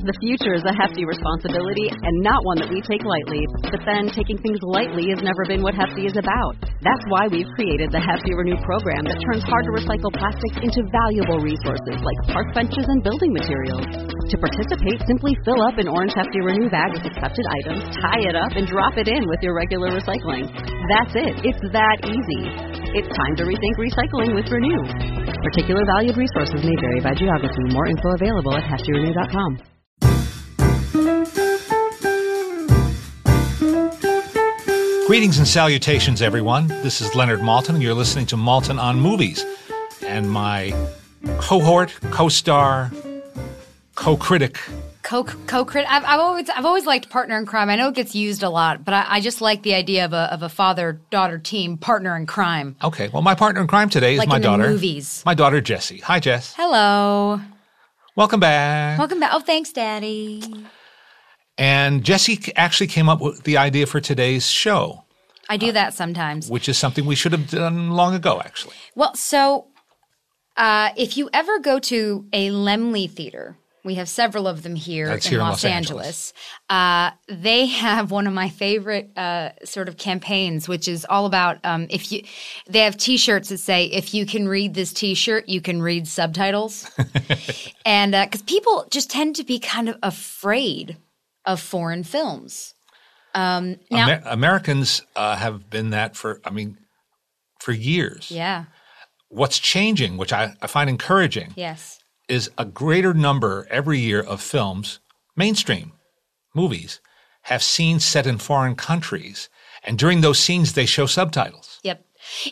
The future is a hefty responsibility and not one that we take lightly. But then taking things lightly has never been what Hefty is about. That's why we've created the Hefty Renew program that turns hard-to-recycle plastics into valuable resources like park benches and building materials. To participate, simply fill up an orange Hefty Renew bag with accepted items, tie it up, and drop it in with your regular recycling. That's it. It's that easy. It's time to rethink recycling with Renew. Particular valued resources may vary by geography. More info available at heftyrenew.com. Greetings and salutations, everyone. This is Leonard Maltin, and you're listening to Maltin on Movies. And my cohort, co-star, co-critic. Co-critic. I've always liked partner in crime. I know it gets used a lot, but I just like the idea of a father-daughter team, partner in crime. Okay. Well, my partner in crime today is like my in daughter. The movies. My daughter, Jessie. Hi, Jess. Hello. Welcome back. Welcome back. Oh, thanks, Daddy. And Jessie actually came up with the idea for today's show. I do that sometimes. Which is something we should have done long ago, actually. Well, so if you ever go to a Laemmle Theater, we have several of them here in Los Angeles. They have one of my favorite sort of campaigns, which is all about they have T-shirts that say, if you can read this T-shirt, you can read subtitles. And because people just tend to be kind of afraid of foreign films. Now, Americans have been that for years. Yeah. What's changing, which I find encouraging, yes, is a greater number every year of films, mainstream movies, have scenes set in foreign countries. And during those scenes, they show subtitles. Yep.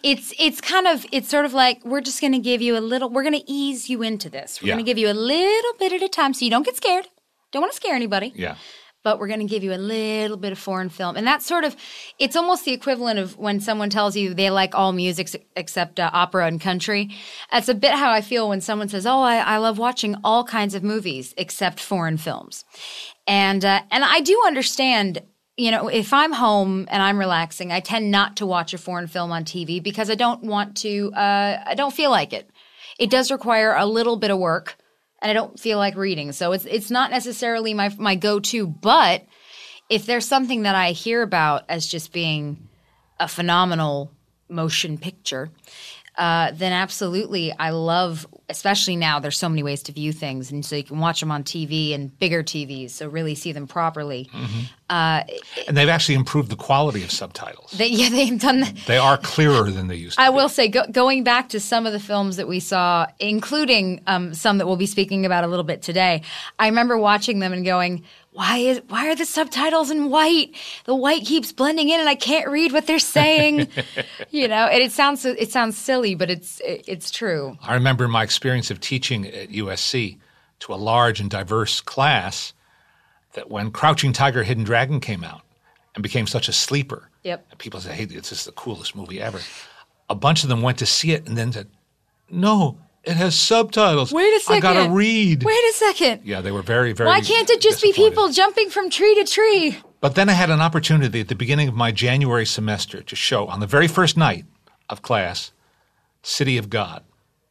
It's sort of like, we're just going to give you we're going to ease you into this. We're going to give you a little bit at a time so you don't get scared. Don't want to scare anybody. Yeah. But we're going to give you a little bit of foreign film. And that's sort of – it's almost the equivalent of when someone tells you they like all music except opera and country. That's a bit how I feel when someone says, oh, I love watching all kinds of movies except foreign films. And I do understand – if I'm home and I'm relaxing, I tend not to watch a foreign film on TV because I don't want to I don't feel like it. It does require a little bit of work. And I don't feel like reading. So it's not necessarily my go-to. But if there's something that I hear about as just being a phenomenal motion picture, then absolutely I love – especially now there's so many ways to view things. And so you can watch them on TV and bigger TVs, so really see them properly. Mm-hmm. And they've actually improved the quality of subtitles. They've done that. They are clearer than they used to be. I will say, going back to some of the films that we saw, including some that we'll be speaking about a little bit today, I remember watching them and going, why are the subtitles in white? The white keeps blending in and I can't read what they're saying. And it sounds silly, but it's true. I remember my experience of teaching at USC to a large and diverse class that when Crouching Tiger, Hidden Dragon came out and became such a sleeper, yep, and people said, hey, this is the coolest movie ever. A bunch of them went to see it and then said, no, it has subtitles. Wait a second. I got to read. Wait a second. Yeah, they were very, very Why can't it just be people jumping from tree to tree? But then I had an opportunity at the beginning of my January semester to show on the very first night of class, City of God,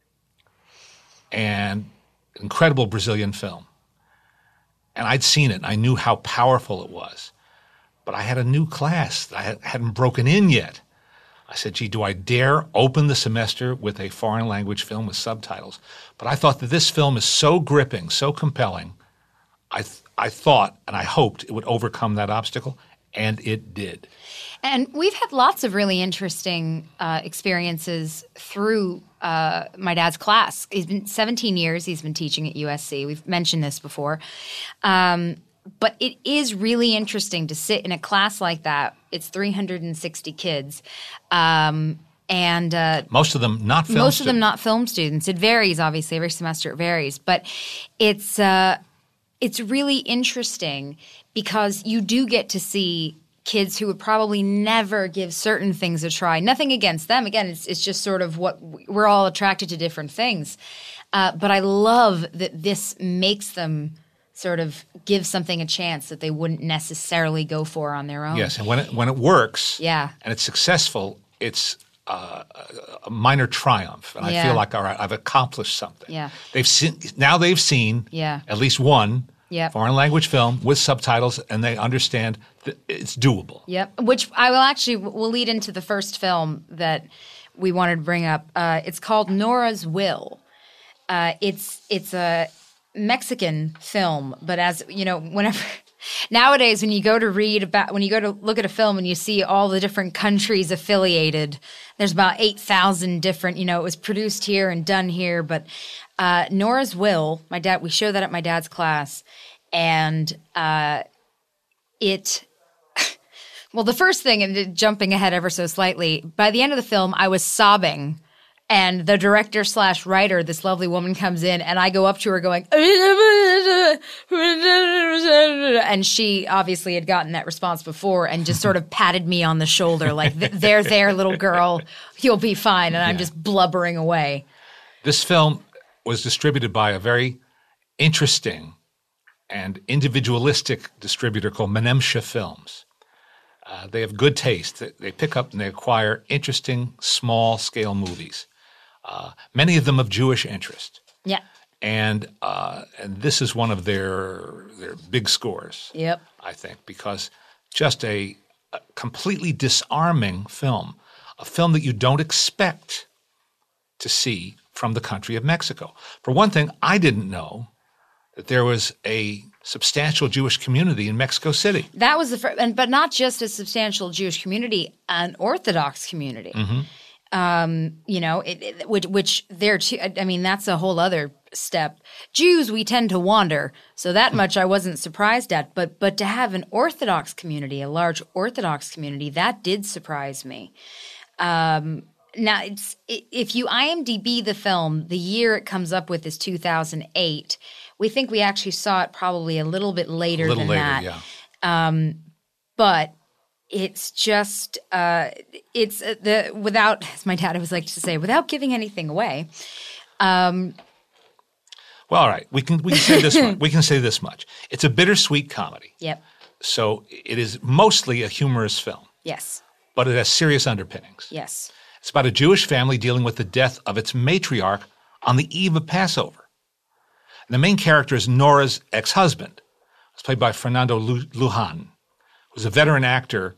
an incredible Brazilian film. And I'd seen it, and I knew how powerful it was. But I had a new class that I hadn't broken in yet. I said, gee, do I dare open the semester with a foreign language film with subtitles? But I thought that this film is so gripping, so compelling, I thought and I hoped it would overcome that obstacle, and it did. And we've had lots of really interesting experiences through my dad's class. He's been 17 years he's been teaching at USC. We've mentioned this before. But it is really interesting to sit in a class like that. It's 360 kids. And most of them not film students. Most of them not film students. It varies, obviously. Every semester it varies. But it's really interesting because you do get to see kids who would probably never give certain things a try. Nothing against them. Again, it's just sort of what we're all attracted to different things. But I love that this makes them sort of give something a chance that they wouldn't necessarily go for on their own. Yes, and when it works, yeah, and it's successful, it's a minor triumph, and I feel like, all right, I've accomplished something. Yeah, they've seen yeah, at least one Yep. Foreign language film with subtitles, and they understand that it's doable. Yep. Which will lead into the first film that we wanted to bring up. It's called Nora's Will. It's a Mexican film, but as you know, nowadays when you go to look at a film and you see all the different countries affiliated, there's about 8,000 different. It was produced here and done here, but Nora's Will. We showed that at my dad's class, and it. Well, the first thing, and jumping ahead ever so slightly, by the end of the film, I was sobbing. And the director / writer, this lovely woman, comes in, and I go up to her going, and she obviously had gotten that response before and just sort of patted me on the shoulder like, there, little girl, you'll be fine. And I'm just blubbering away. This film was distributed by a very interesting and individualistic distributor called Menemsha Films. They have good taste. They pick up and they acquire interesting, small-scale movies. Many of them of Jewish interest. Yeah. And this is one of their big scores. Yep. I think, because just a completely disarming film, a film that you don't expect to see from the country of Mexico. For one thing, I didn't know that there was a substantial Jewish community in Mexico City. That was the first, but not just a substantial Jewish community, an Orthodox community. Mm-hmm. Which there too. I mean, that's a whole other step. Jews, we tend to wander, so that much I wasn't surprised at. But to have an Orthodox community, a large Orthodox community, that did surprise me. Now, if you IMDb the film, the year it comes up with is 2008. We think we actually saw it probably a little bit later than that. Yeah. But it's just without, as my dad always liked to say, without giving anything away. Well, all right, we can say this much. We can say this much. It's a bittersweet comedy. Yep. So it is mostly a humorous film. Yes. But it has serious underpinnings. Yes. It's about a Jewish family dealing with the death of its matriarch on the eve of Passover. And the main character is Nora's ex-husband. It's played by Fernando Lujan, who's a veteran actor,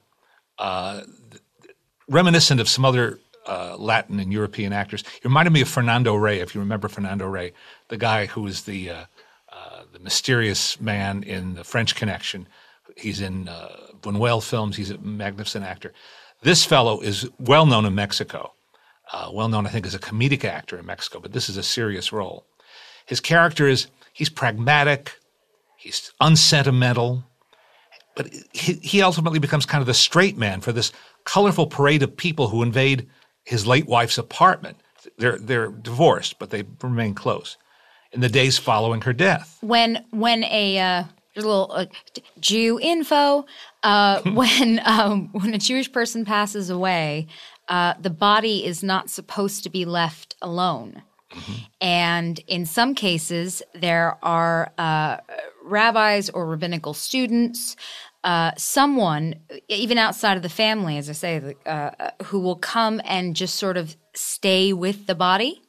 reminiscent of some other Latin and European actors. He reminded me of Fernando Rey, if you remember Fernando Rey, the guy who was the mysterious man in The French Connection. He's in Buñuel films. He's a magnificent actor. This fellow is well known in Mexico, well known, I think, as a comedic actor in Mexico, but this is a serious role. His character he's pragmatic, he's unsentimental, but he ultimately becomes kind of the straight man for this colorful parade of people who invade his late wife's apartment. They're divorced, but they remain close in the days following her death. When a little Jew info, when a Jewish person passes away, the body is not supposed to be left alone. Mm-hmm. And in some cases, there are rabbis or rabbinical students, someone, even outside of the family, as I say, who will come and just sort of stay with the body.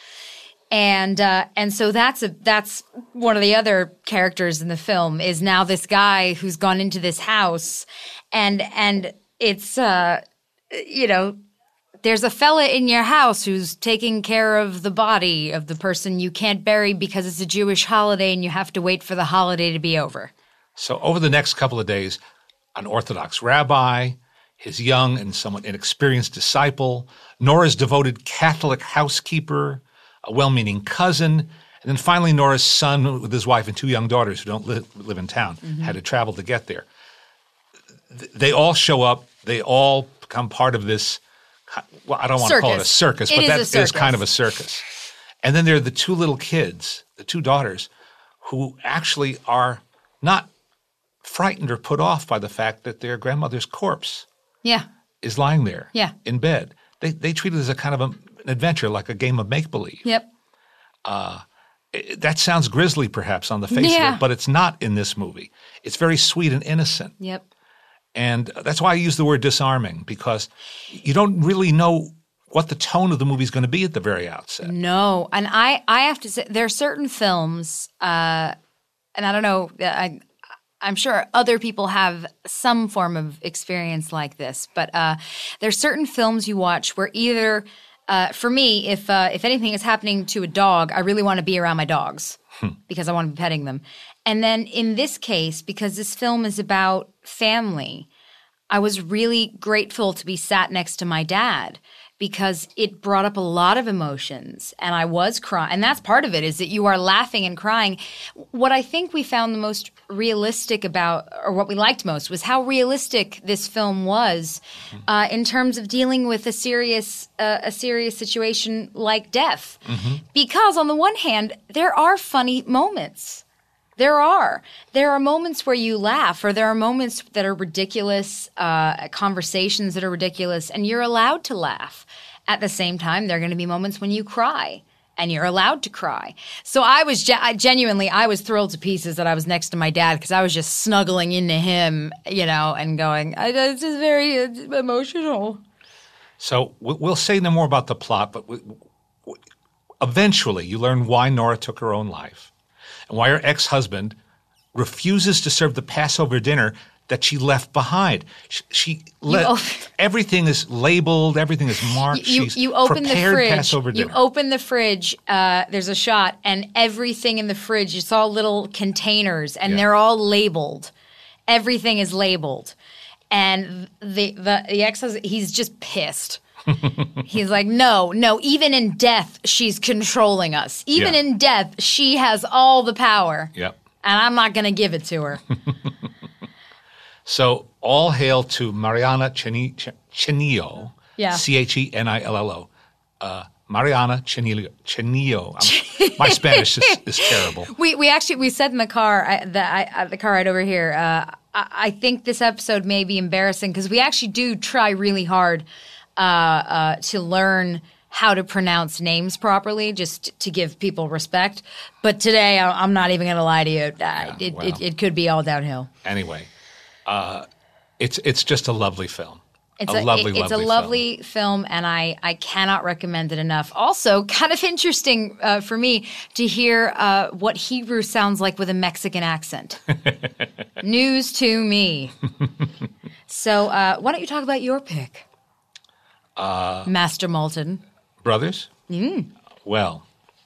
And so that's one of the other characters in the film is now this guy who's gone into this house, and it's there's a fella in your house who's taking care of the body of the person you can't bury because it's a Jewish holiday and you have to wait for the holiday to be over. So over the next couple of days, an Orthodox rabbi, his young and somewhat inexperienced disciple, Nora's devoted Catholic housekeeper, a well-meaning cousin, and then finally Nora's son with his wife and two young daughters who don't live in town, had to travel to get there. They all show up. They all become part of this, well, I don't want to call it a circus, but that is kind of a circus. And then there are the two little kids, the two daughters, who actually are not frightened or put off by the fact that their grandmother's corpse is lying there in bed. They treat it as a kind of an adventure, like a game of make-believe. Yep. That sounds grisly perhaps on the face of it, but it's not in this movie. It's very sweet and innocent. Yep. And that's why I use the word disarming, because you don't really know what the tone of the movie is going to be at the very outset. No. And I have to say, there are certain films and I don't know, I'm sure other people have some form of experience like this, but there's certain films you watch where either, for me, if anything is happening to a dog, I really want to be around my dogs because I want to be petting them. And then in this case, because this film is about family, I was really grateful to be sat next to my dad because it brought up a lot of emotions and I was crying. And that's part of it, is that you are laughing and crying. What I think we found the most realistic about, or what we liked most, was how realistic this film was in terms of dealing with a serious situation like death. Because on the one hand, there are funny moments. There are moments where you laugh, or there are moments that are ridiculous, conversations that are ridiculous, and you're allowed to laugh. At the same time, there are going to be moments when you cry, and you're allowed to cry. So I was genuinely thrilled to pieces that I was next to my dad, because I was just snuggling into him, and going, "This is very emotional." So we'll say no more about the plot, but eventually you learn why Nora took her own life. And why her ex-husband refuses to serve the Passover dinner that she left behind. Everything is labeled, everything is marked. You open the fridge. Passover dinner. You open the fridge. There's a shot, and everything in the fridge, it's all little containers, and they're all labeled. Everything is labeled, and the ex-husband, he's just pissed. He's like, no, even in death, she's controlling us. Even in death, she has all the power. Yep. And I'm not going to give it to her. So all hail to Mariana Chenillo, Chenillo. Mariana Chenillo. My Spanish is terrible. We said in the car, the car right over here, I think this episode may be embarrassing because we actually do try really hard to learn how to pronounce names properly, just to give people respect. But today, I'm not even going to lie to you. It could be all downhill. Anyway, it's just a lovely film. It's a lovely film, and I cannot recommend it enough. Also, kind of interesting for me to hear what Hebrew sounds like with a Mexican accent. News to me. So why don't you talk about your pick? Master Maltin. Brothers? Well,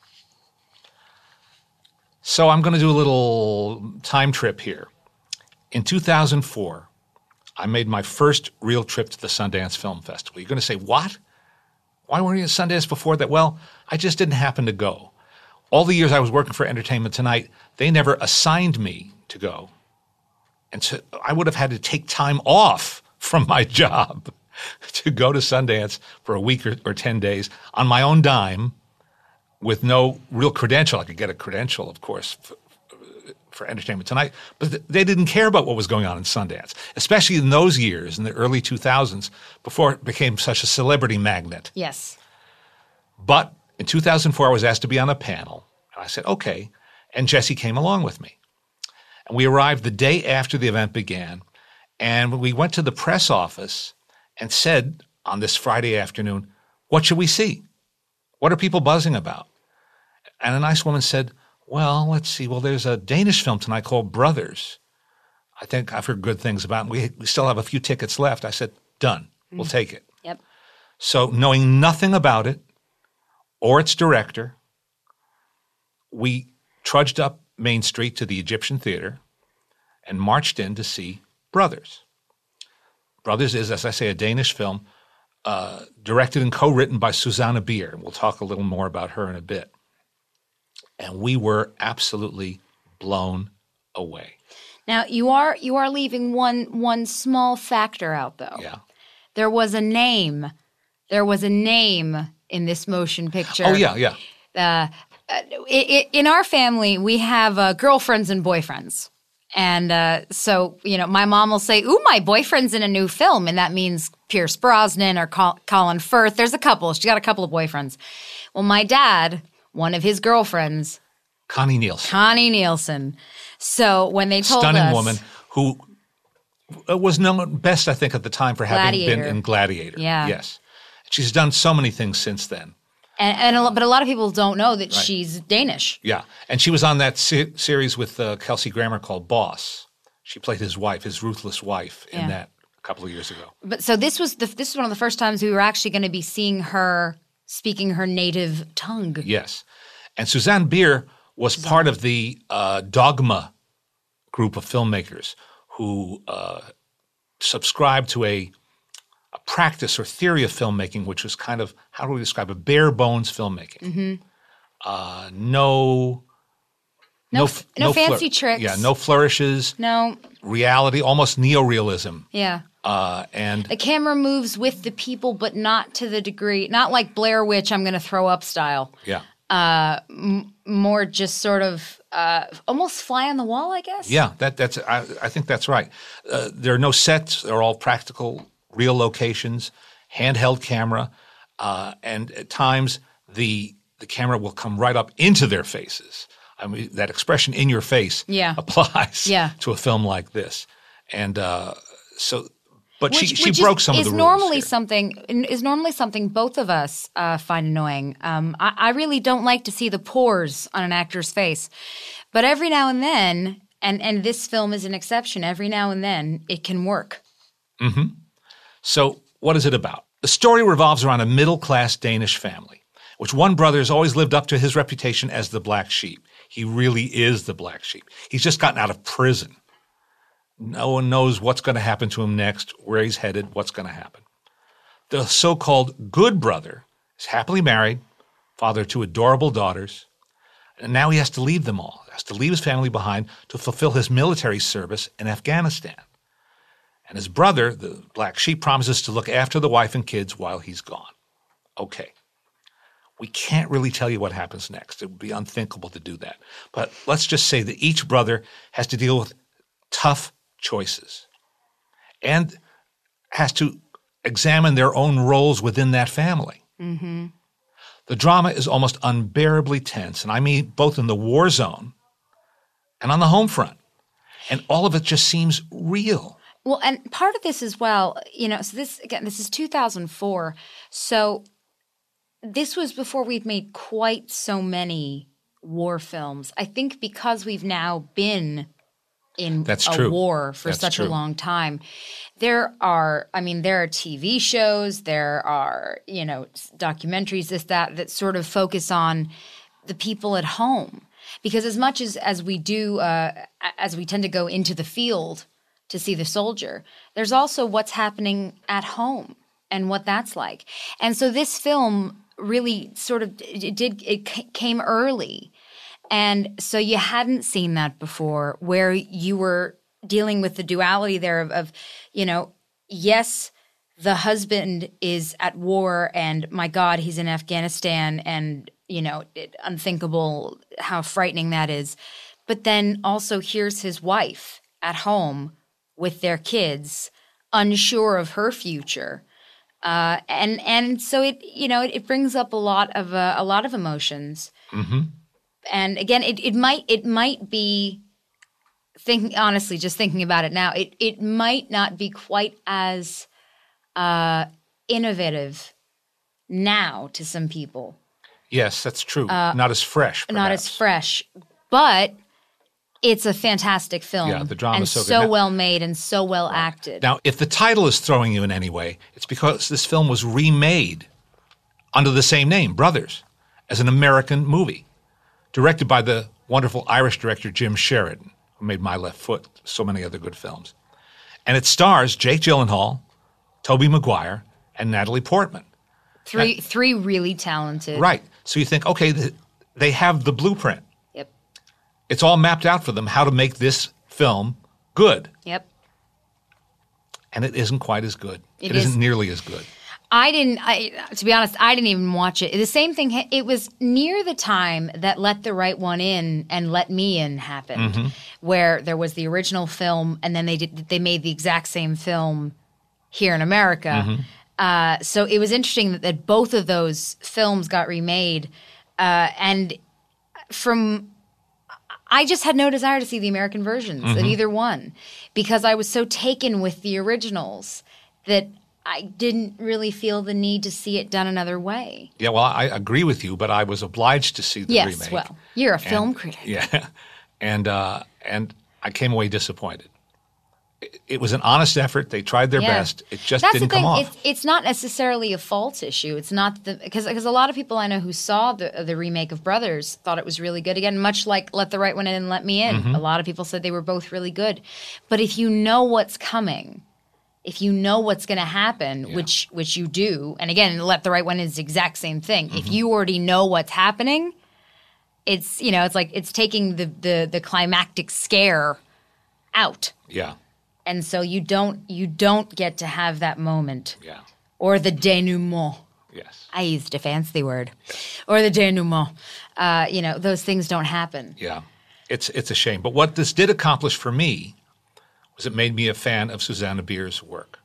so I'm going to do a little time trip here. In 2004, I made my first real trip to the Sundance Film Festival. You're going to say, what? Why weren't you at Sundance before that? Well, I just didn't happen to go. All the years I was working for Entertainment Tonight, they never assigned me to go. And so I would have had to take time off from my job to go to Sundance for a week or 10 days on my own dime with no real credential. I could get a credential, of course, for Entertainment Tonight, but they didn't care about what was going on in Sundance, especially in those years, in the early 2000s, before it became such a celebrity magnet. Yes. But in 2004, I was asked to be on a panel, and I said, okay, and Jesse came along with me. And we arrived the day after the event began, and we went to the press office and said on this Friday afternoon, what should we see? What are people buzzing about? And a nice woman said, well, let's see. Well, there's a Danish film tonight called Brothers. I think I've heard good things about it. We still have a few tickets left. I said, done. We'll take it. Yep. So knowing nothing about it or its director, we trudged up Main Street to the Egyptian Theater and marched in to see Brothers. Brothers is, as I say, a Danish film directed and co-written by Susanne Bier. We'll talk a little more about her in a bit. And we were absolutely blown away. Now, you are leaving one small factor out, though. Yeah. There was a name. There was a name in this motion picture. Oh, yeah. In our family, we have girlfriends and boyfriends. And so, my mom will say, ooh, my boyfriend's in a new film. And that means Pierce Brosnan or Colin Firth. There's a couple. She's got a couple of boyfriends. Well, my dad, one of his girlfriends. Connie Nielsen. So when they told us. Stunning woman who was known best, I think, at the time for having been in Gladiator. Yeah. Yes. She's done so many things since then. But a lot of people don't know that she's Danish. Yeah. And she was on that series with Kelsey Grammer called Boss. She played his wife, his ruthless wife, in that a couple of years ago. But so this is one of the first times we were actually going to be seeing her speaking her native tongue. Yes. And Susanne Bier was part of the Dogma group of filmmakers who subscribed to a practice or theory of filmmaking, which was kind of, how do we describe it, bare bones filmmaking. No fancy tricks. Yeah, no flourishes. No. Reality, almost neorealism. Yeah. And the camera moves with the people, but not to the degree, not like Blair Witch, I'm going to throw up style. Yeah. More just sort of almost fly on the wall, I guess. Yeah, I think that's right. There are no sets; they're all practical, real locations, handheld camera, and at times the camera will come right up into their faces. I mean, that expression "in your face" applies to a film like this, and so. But she broke some of the rules. Is normally something both of us find annoying. I really don't like to see the pores on an actor's face, but every now and then, and this film is an exception. Every now and then, it can work. Mm-hmm. So, what is it about? The story revolves around a middle-class Danish family, which one brother has always lived up to his reputation as the black sheep. He really is the black sheep. He's just gotten out of prison. No one knows what's going to happen to him next, where he's headed, what's going to happen. The so-called good brother is happily married, father of 2 adorable daughters, and now he has to leave them all. He has to leave his family behind to fulfill his military service in Afghanistan. And his brother, the black sheep, promises to look after the wife and kids while he's gone. Okay. We can't really tell you what happens next. It would be unthinkable to do that. But let's just say that each brother has to deal with tough choices and has to examine their own roles within that family. Mm-hmm. The drama is almost unbearably tense, and I mean both in the war zone and on the home front. And all of it just seems real. Well, and part of this as well, so this is 2004. So this was before we've made quite so many war films. I think because we've now been in war for such a long time. There are TV shows, there are, documentaries, that sort of focus on the people at home. Because as much as we do, as we tend to go into the field to see the soldier, there's also what's happening at home and what that's like. And so this film really sort of, it came early. And so you hadn't seen that before, where you were dealing with the duality there of yes, the husband is at war and my God, he's in Afghanistan and, unthinkable how frightening that is. But then also here's his wife at home with their kids, unsure of her future. And so it brings up a lot of emotions. Mm-hmm. And again, it might be just thinking about it now, it might not be quite as innovative now to some people. Yes, that's true. Not as fresh. Perhaps. Not as fresh, but it's a fantastic film. Yeah, the drama is so good. So well made and so well acted. Now, if the title is throwing you in any way, it's because this film was remade under the same name, Brothers, as an American movie, directed by the wonderful Irish director Jim Sheridan, who made My Left Foot, so many other good films. And it stars Jake Gyllenhaal, Tobey Maguire, and Natalie Portman. Three really talented. Right. So you think, okay, they have the blueprint. Yep. It's all mapped out for them how to make this film good. Yep. And it isn't quite as good. It isn't nearly as good. To be honest, I didn't even watch it. The same thing, it was near the time that Let the Right One In and Let Me In happened, where there was the original film and then they made the exact same film here in America. So it was interesting that both of those films got remade. And I just had no desire to see the American versions of either one because I was so taken with the originals that I didn't really feel the need to see it done another way. Yeah, well, I agree with you, but I was obliged to see the remake. Yes, well, you're a film critic. Yeah, and I came away disappointed. It was an honest effort. They tried their best. It just didn't come off. It's not necessarily a fault issue. It's not because a lot of people I know who saw the remake of Brothers thought it was really good. Again, much like Let the Right One In and Let Me In. Mm-hmm. A lot of people said they were both really good. But if you know what's coming, if you know what's going to happen, which you do, and again, Let the Right One In is the exact same thing. Mm-hmm. If you already know what's happening, it's it's like it's taking the climactic scare out. Yeah. And so you don't get to have that moment. Yeah. Or the denouement. Yes. I used a fancy word. Or the denouement. Those things don't happen. Yeah. It's a shame. But what this did accomplish for me was it made me a fan of Susanna Bier's work.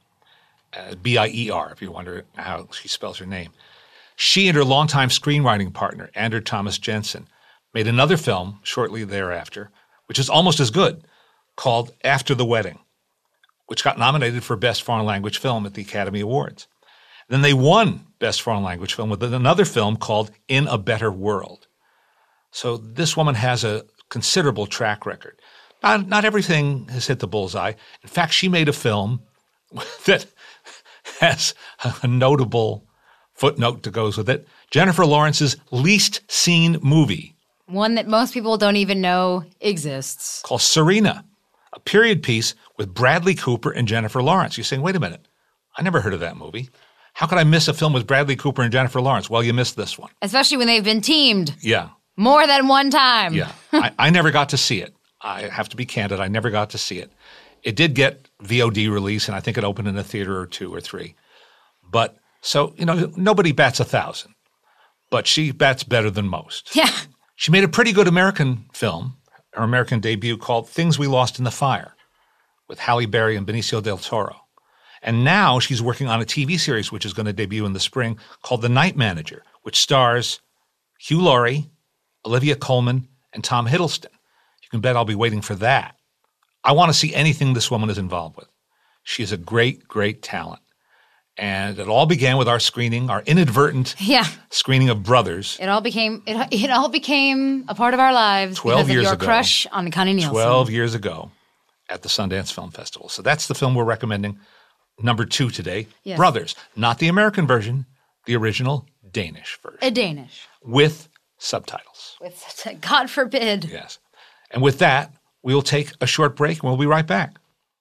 Bier, if you wonder how she spells her name. She and her longtime screenwriting partner, Andrew Thomas Jensen, made another film shortly thereafter, which is almost as good, called After the Wedding, which got nominated for Best Foreign Language Film at the Academy Awards. Then they won Best Foreign Language Film with another film called In a Better World. So this woman has a considerable track record. Not everything has hit the bullseye. In fact, she made a film that has a notable footnote that goes with it, Jennifer Lawrence's least seen movie. One that most people don't even know exists. Called Serena, a period piece with Bradley Cooper and Jennifer Lawrence. You're saying, wait a minute, I never heard of that movie. How could I miss a film with Bradley Cooper and Jennifer Lawrence? Well, you missed this one. Especially when they've been teamed. Yeah. More than one time. Yeah. I never got to see it. I have to be candid. I never got to see it. It did get VOD release, and I think it opened in a theater or two or three. But so, nobody bats 1,000. But she bats better than most. Yeah. She made a pretty good American film, her American debut, called Things We Lost in the Fire, with Halle Berry and Benicio del Toro. And now she's working on a TV series which is going to debut in the spring called The Night Manager, which stars Hugh Laurie, Olivia Colman, and Tom Hiddleston. You can bet I'll be waiting for that. I want to see anything this woman is involved with. She is a great, great talent. And it all began with our inadvertent screening of Brothers. It all became a part of our lives 12 because years of your ago, crush on Connie Nielsen. 12 years ago at the Sundance Film Festival. So that's the film we're recommending, number 2 today. Yes. Brothers, not the American version, the original Danish version. A Danish. With subtitles. God forbid. Yes. And with that, we'll take a short break and we'll be right back.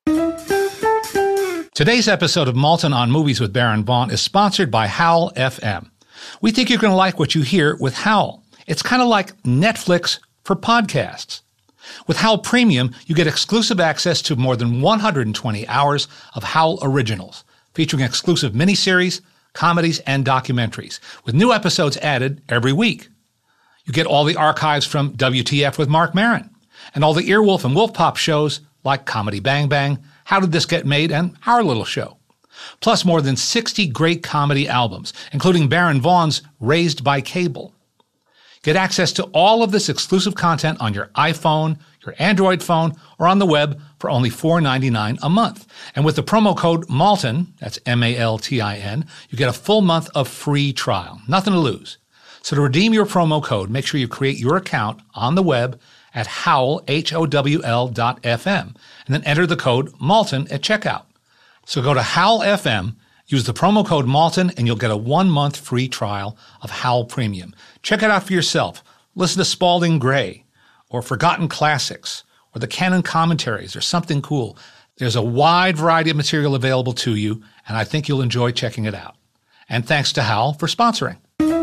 Today's episode of Maltin on Movies with Baron Vaughn is sponsored by Howl FM. We think you're going to like what you hear with Howl. It's kind of like Netflix for podcasts. With Howl Premium, you get exclusive access to more than 120 hours of Howl originals, featuring exclusive miniseries, comedies, and documentaries, with new episodes added every week. You get all the archives from WTF with Marc Maron, and all the Earwolf and Wolf Pop shows like Comedy Bang Bang, How Did This Get Made, and Our Little Show. Plus more than 60 great comedy albums, including Baron Vaughn's Raised by Cable. Get access to all of this exclusive content on your iPhone, your Android phone, or on the web for only $4.99 a month. And with the promo code MALTIN, that's MALTIN, you get a full month of free trial. Nothing to lose. So to redeem your promo code, make sure you create your account on the web at howl.fm, and then enter the code MALTIN at checkout. So go to Howl FM, use the promo code MALTIN, and you'll get a 1-month free trial of Howl Premium. Check it out for yourself. Listen to Spalding Gray, or Forgotten Classics, or the Canon Commentaries, or something cool. There's a wide variety of material available to you, and I think you'll enjoy checking it out. And thanks to Howl for sponsoring.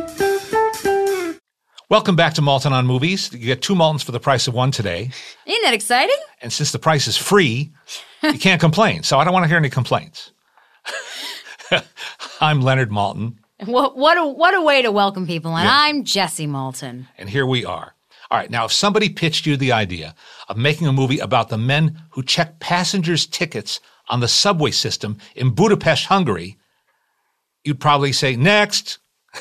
Welcome back to Maltin on Movies. You get 2 Maltins for the price of 1 today. Isn't that exciting? And since the price is free, you can't complain. So I don't want to hear any complaints. I'm Leonard Maltin. What a way to welcome people. And Yeah. I'm Jessie Maltin. And here we are. All right, now if somebody pitched you the idea of making a movie about the men who check passengers' tickets on the subway system in Budapest, Hungary, you'd probably say, next,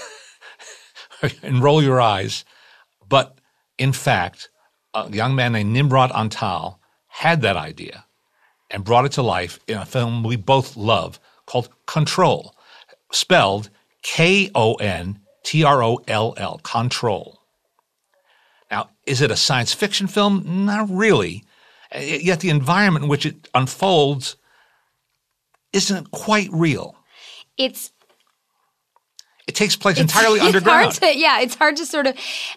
and roll your eyes. But in fact, a young man named Nimrod Antal had that idea and brought it to life in a film we both love called Control, spelled Kontroll, Control. Now, is it a science fiction film? Not really. Yet the environment in which it unfolds isn't quite real. It takes place entirely underground. It's hard to sort of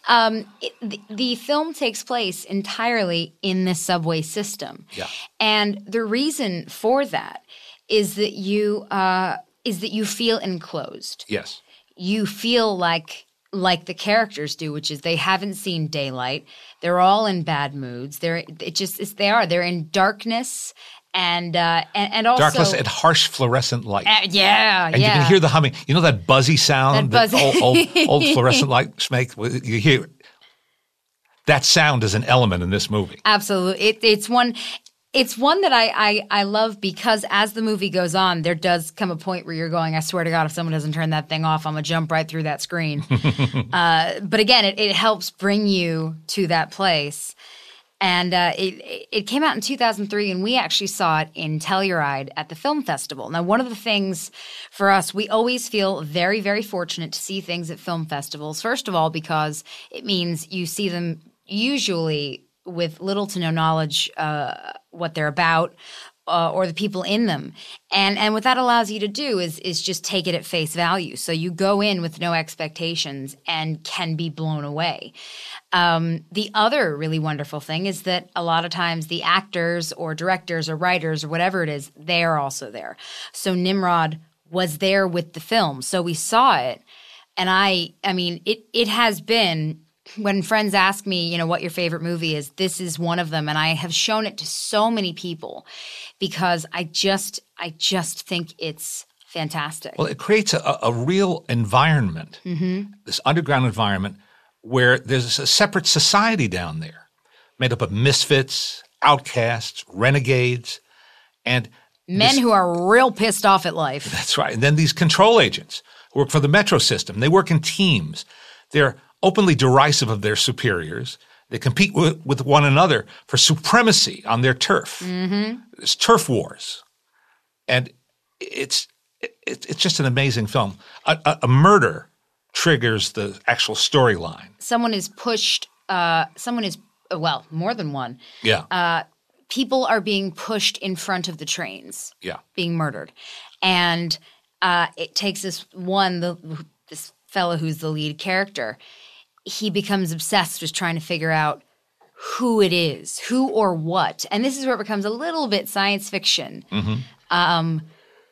the film takes place entirely in the subway system. Yeah. And the reason for that is that you feel enclosed. Yes. You feel like the characters do, which is they haven't seen daylight. They're all in bad moods. They're in darkness and also darkness and harsh fluorescent light. And you can hear the humming. You know that buzzy sound that old fluorescent lights make? You hear that sound is an element in this movie. Absolutely. It's one that I love because as the movie goes on, there does come a point where you're going, I swear to God, if someone doesn't turn that thing off, I'm going to jump right through that screen. But again, it helps bring you to that place. And it came out in 2003, and we actually saw it in Telluride at the film festival. Now, one of the things for us, we always feel very, very fortunate to see things at film festivals. First of all, because it means you see them usually with little to no knowledge what they're about or the people in them. And what that allows you to do is just take it at face value. So you go in with no expectations and can be blown away. The other really wonderful thing is that a lot of times the actors or directors or writers or whatever it is, they are also there. So Nimrod was there with the film. So we saw it. And I mean, it has been – when friends ask me, what your favorite movie is, this is one of them. And I have shown it to so many people because I just think it's fantastic. Well, it creates a real environment, this underground environment where there's a separate society down there made up of misfits, outcasts, renegades, and men who are real pissed off at life. That's right. And then these control agents who work for the metro system. They work in teams. They're openly derisive of their superiors. They compete with one another for supremacy on their turf. It's turf wars. And it's just an amazing film. A murder triggers the actual storyline. Someone is pushed more than one. Yeah. People are being pushed in front of the trains. Yeah. Being murdered. And it takes this fellow who's the lead character. He becomes obsessed with trying to figure out who it is, who or what. And this is where it becomes a little bit science fiction. And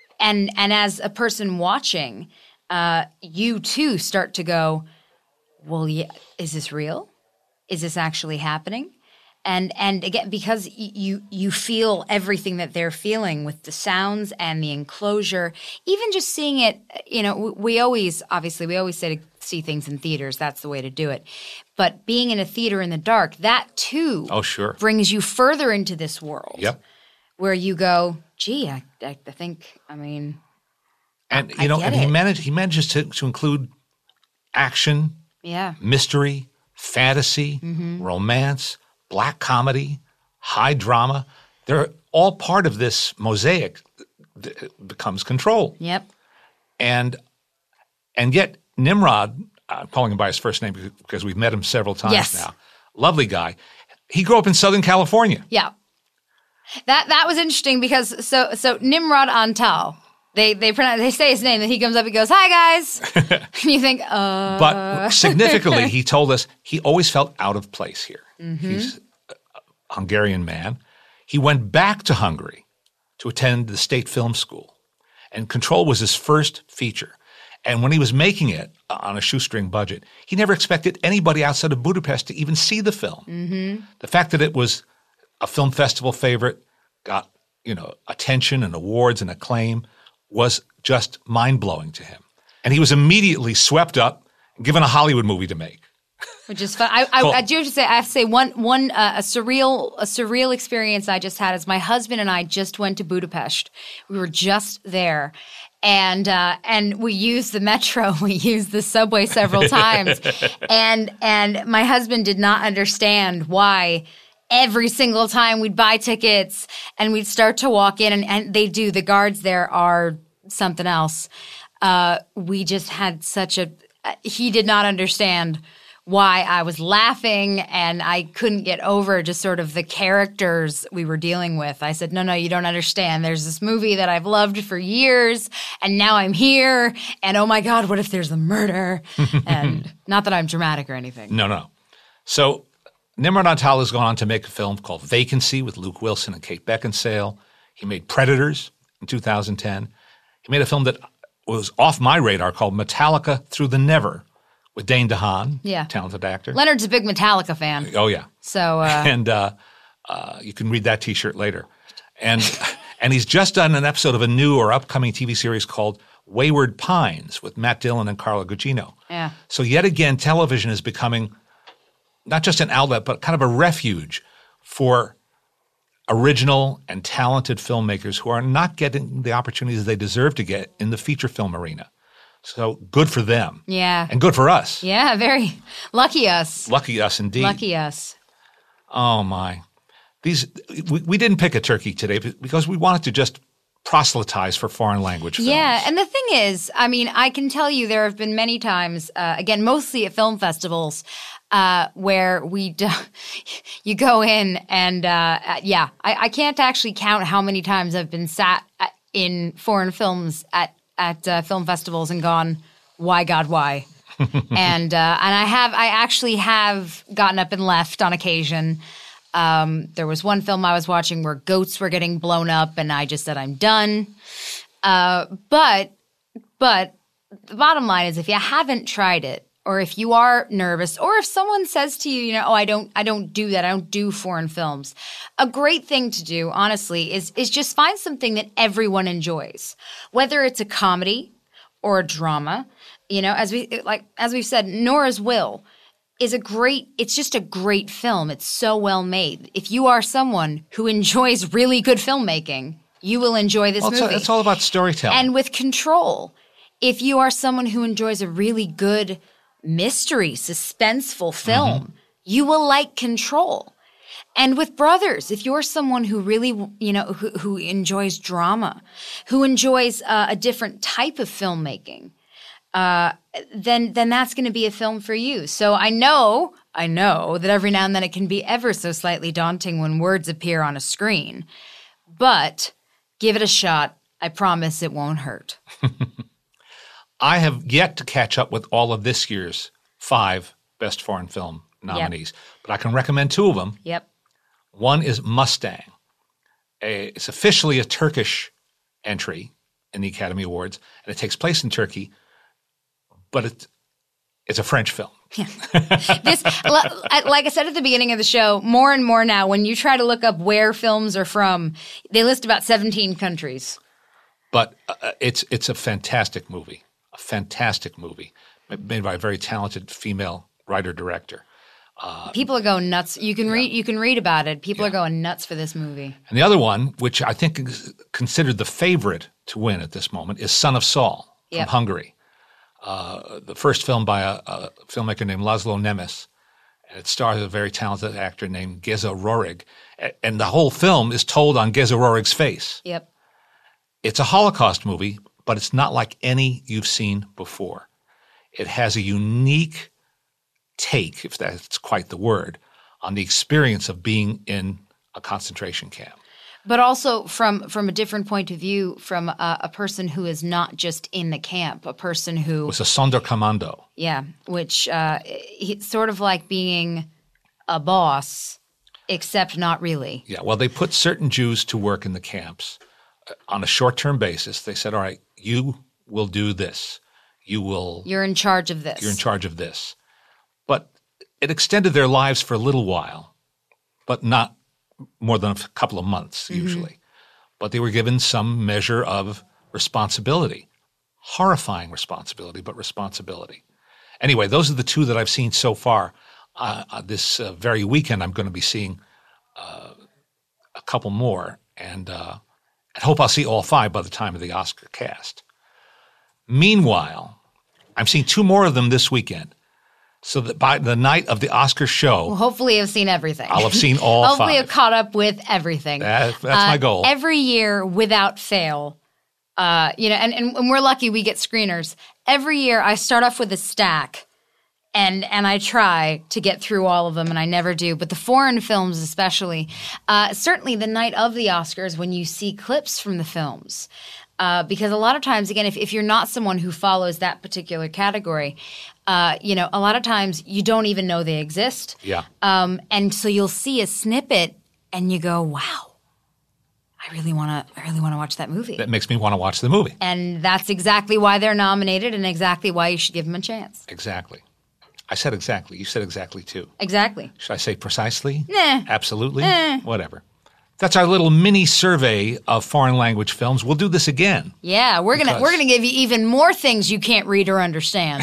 as a person watching, you too start to go, well, yeah, is this real? Is this actually happening? And again, because you feel everything that they're feeling with the sounds and the enclosure, even just seeing it, we always say to see things in theaters. That's the way to do it. But being in a theater in the dark, that too brings you further into this world. Yep. Where you go, gee, I think, I mean, and he manages to include action, mystery, fantasy, romance, black comedy, high drama. They're all part of this mosaic that becomes Control. Yep. And yet Nimrod, I'm calling him by his first name because we've met him several times now. Lovely guy. He grew up in Southern California. Yeah. That was interesting because so Nimrod Antal, they say his name and he comes up and goes, "Hi guys." And you think, But significantly, he told us he always felt out of place here. He's a Hungarian man. He went back to Hungary to attend the State Film School, and Control was his first feature. And when he was making it on a shoestring budget, he never expected anybody outside of Budapest to even see the film. The fact that it was a film festival favorite, got attention and awards and acclaim, was just mind-blowing to him. And he was immediately swept up and given a Hollywood movie to make. Which is fun. I do have to say, a surreal experience I just had is my husband and I just went to Budapest. We were just there. And we used the metro, we used the subway several times. And my husband did not understand why every single time we'd buy tickets and we'd start to walk in and the guards there are something else. We just had such he did not understand why I was laughing, and I couldn't get over just sort of the characters we were dealing with. I said, no, you don't understand. There's this movie that I've loved for years, and now I'm here, and oh my God, what if there's a murder? And not that I'm dramatic or anything. No. So Nimrod Antal has gone on to make a film called Vacancy with Luke Wilson and Kate Beckinsale. He made Predators in 2010. He made a film that was off my radar called Metallica Through the Never with Dane DeHaan, talented actor. Leonard's a big Metallica fan. Oh, yeah. So, and you can read that T-shirt later. And he's just done an episode of a new or upcoming TV series called Wayward Pines with Matt Dillon and Carla Gugino. Yeah. So yet again, television is becoming not just an outlet, but kind of a refuge for original and talented filmmakers who are not getting the opportunities they deserve to get in the feature film arena. So good for them. Yeah. And good for us. Yeah, very. Lucky us. Lucky us indeed. Lucky us. Oh, my. We didn't pick a turkey today because we wanted to just proselytize for foreign language films. Yeah, and the thing is, I mean, I can tell you there have been many times, again, mostly at film festivals, where you go in and, I can't actually count how many times I've been sat in foreign films at film festivals and gone, why God, why? and I actually have gotten up and left on occasion. There was one film I was watching where goats were getting blown up, and I just said, I'm done. But the bottom line is, if you haven't tried it, or if you are nervous, or if someone says to you, I don't do that. I don't do foreign films. A great thing to do, honestly, is just find something that everyone enjoys, whether it's a comedy or a drama. As we've said, Nora's Will is it's just a great film. It's so well made. If you are someone who enjoys really good filmmaking, you will enjoy this movie. It's all about storytelling. And with Control, if you are someone who enjoys a really good mystery, suspenseful film, you will like Control. And with Brothers, if you're someone who really, who enjoys drama, who enjoys a different type of filmmaking, then that's going to be a film for you. So I know that every now and then it can be ever so slightly daunting when words appear on a screen, but give it a shot. I promise it won't hurt. I have yet to catch up with all of this year's 5 Best Foreign Film nominees, but I can recommend 2 of them. Yep. One is Mustang. It's officially a Turkish entry in the Academy Awards, and it takes place in Turkey, but it's a French film. This, like I said at the beginning of the show, more and more now, when you try to look up where films are from, they list about 17 countries. But it's a fantastic movie. Made by a very talented female writer-director. People are going nuts. You can read about it. People are going nuts for this movie. And the other one, which I think is considered the favorite to win at this moment, is Son of Saul from Hungary. The first film by a filmmaker named Laszlo Nemes. And it stars a very talented actor named Geza Rohrig. And the whole film is told on Geza Rohrig's face. Yep. It's a Holocaust movie, but it's not like any you've seen before. It has a unique take, if that's quite the word, on the experience of being in a concentration camp. But also from a different point of view, from a person who is not just in the camp, a person who was a Sonderkommando. Yeah, which it's sort of like being a boss, except not really. Yeah, well, they put certain Jews to work in the camps on a short-term basis. They said, all right, you will do this. You're in charge of this. You're in charge of this. But it extended their lives for a little while, but not more than a couple of months usually. But they were given some measure of responsibility. Horrifying responsibility, but responsibility. Anyway, those are the 2 that I've seen so far. This very weekend I'm going to be seeing a couple more, and I hope I'll see all 5 by the time of the Oscar cast. Meanwhile, I'm seeing 2 more of them this weekend. So that by the night of the Oscar show, well, hopefully I've seen everything. I'll have seen all 5. Hopefully I've caught up with everything. That's my goal. Every year, without fail, And we're lucky we get screeners. Every year I start off with a stack. And I try to get through all of them, and I never do. But the foreign films especially, certainly the night of the Oscars when you see clips from the films. Because a lot of times, again, if you're not someone who follows that particular category, a lot of times you don't even know they exist. Yeah. And so you'll see a snippet and you go, wow, I really want to watch that movie. That makes me want to watch the movie. And that's exactly why they're nominated and exactly why you should give them a chance. Exactly. I said exactly. You said exactly, too. Exactly. Should I say precisely? Nah. Absolutely? Whatever. That's our little mini survey of foreign language films. We'll do this again. Yeah, we're gonna give you even more things you can't read or understand.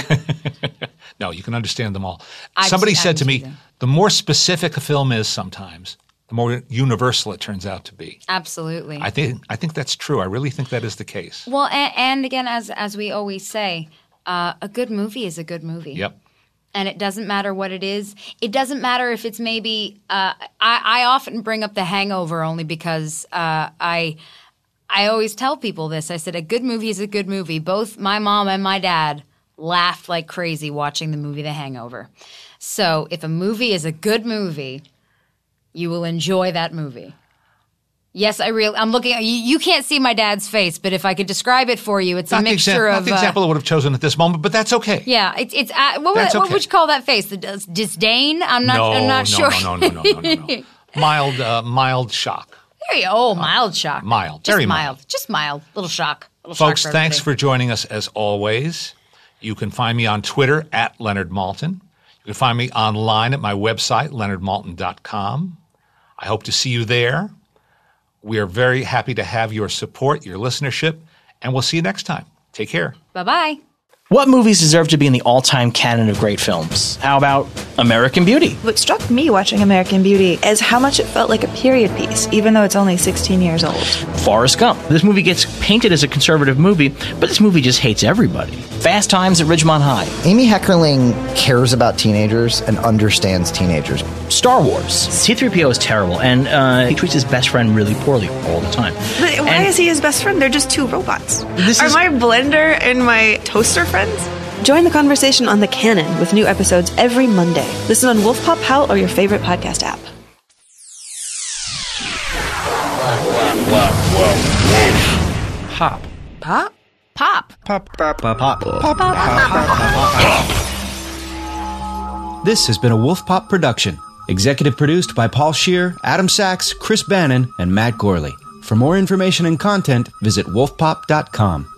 No, you can understand them all. Somebody said to me, the more specific a film is sometimes, the more universal it turns out to be. Absolutely. I think that's true. I really think that is the case. Well, and again, as we always say, a good movie is a good movie. Yep. And it doesn't matter what it is. It doesn't matter if it's maybe I often bring up The Hangover only because I always tell people this. I said a good movie is a good movie. Both my mom and my dad laughed like crazy watching the movie The Hangover. So if a movie is a good movie, you will enjoy that movie. Yes, I'm looking at you. Can't see my dad's face, but if I could describe it for you, it's a mixture of. Not the example I would have chosen at this moment, but that's okay. Yeah, it's what would you call that face? The disdain? I'm not sure. No. Mild shock. There you go. Mild shock. Mild, just very mild. Just mild. Little shock. Folks, thanks for joining us as always. You can find me on Twitter at Leonard Maltin. You can find me online at my website, leonardmaltin.com. I hope to see you there. We are very happy to have your support, your listenership, and we'll see you next time. Take care. Bye-bye. What movies deserve to be in the all-time canon of great films? How about American Beauty? What struck me watching American Beauty is how much it felt like a period piece, even though it's only 16 years old. Forrest Gump. This movie gets painted as a conservative movie, but this movie just hates everybody. Fast Times at Ridgemont High. Amy Heckerling cares about teenagers and understands teenagers. Star Wars. C-3PO is terrible, and he treats his best friend really poorly all the time. But why is he his best friend? They're just two robots. Are my blender and my toaster friends? Join the conversation on The Canon with new episodes every Monday. Listen on Wolf Pop, Howl, or your favorite podcast app. Pop. Pop? Pop. Pop. This has been a Wolf Pop production. Executive produced by Paul Scheer, Adam Sachs, Chris Bannon, and Matt Gorley. For more information and content, visit wolfpop.com.